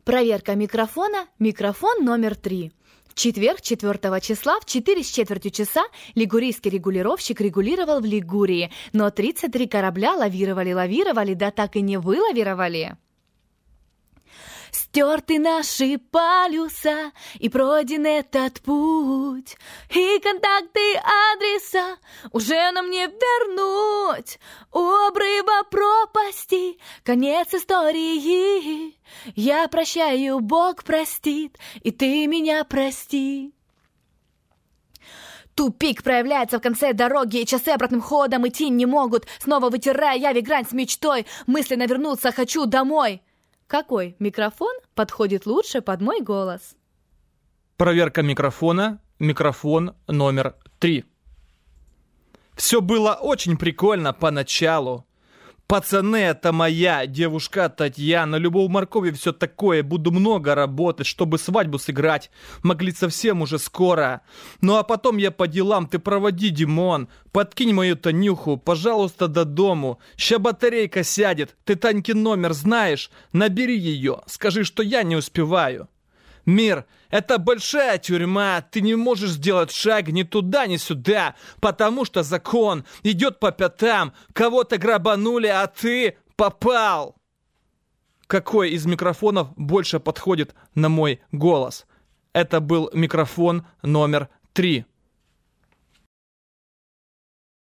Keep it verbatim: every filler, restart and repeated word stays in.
Проверка микрофона. Микрофон номер три. В четверг, четвёртого числа, в четыре с четвертью часа лигурийский регулировщик регулировал в Лигурии, но тридцать три корабля лавировали-лавировали, да так и не вылавировали. Стерты наши полюса, и пройден этот путь, и контакты адреса уже нам не вернуть. У обрыва пропасти конец истории. Я прощаю, Бог простит, и ты меня прости. Тупик проявляется в конце дороги, и часы обратным ходом идти не могут. Снова вытирая я грань с мечтой, мысленно вернуться хочу домой. Какой микрофон подходит лучше под мой голос? Проверка микрофона. Микрофон номер три. Все было очень прикольно поначалу. Пацаны, это моя девушка Татьяна. Любовь моркови, все такое. Буду много работать, чтобы свадьбу сыграть. Могли совсем уже скоро. Ну а потом я по делам. Ты проводи, Димон. Подкинь мою Танюху, пожалуйста, до дому. Ща батарейка сядет. Ты Танькин номер знаешь? Набери ее. Скажи, что я не успеваю. Мир, это большая тюрьма, ты не можешь сделать шаг ни туда, ни сюда, потому что закон идет по пятам, кого-то грабанули, а ты попал. Какой из микрофонов больше подходит на мой голос? Это был микрофон номер три.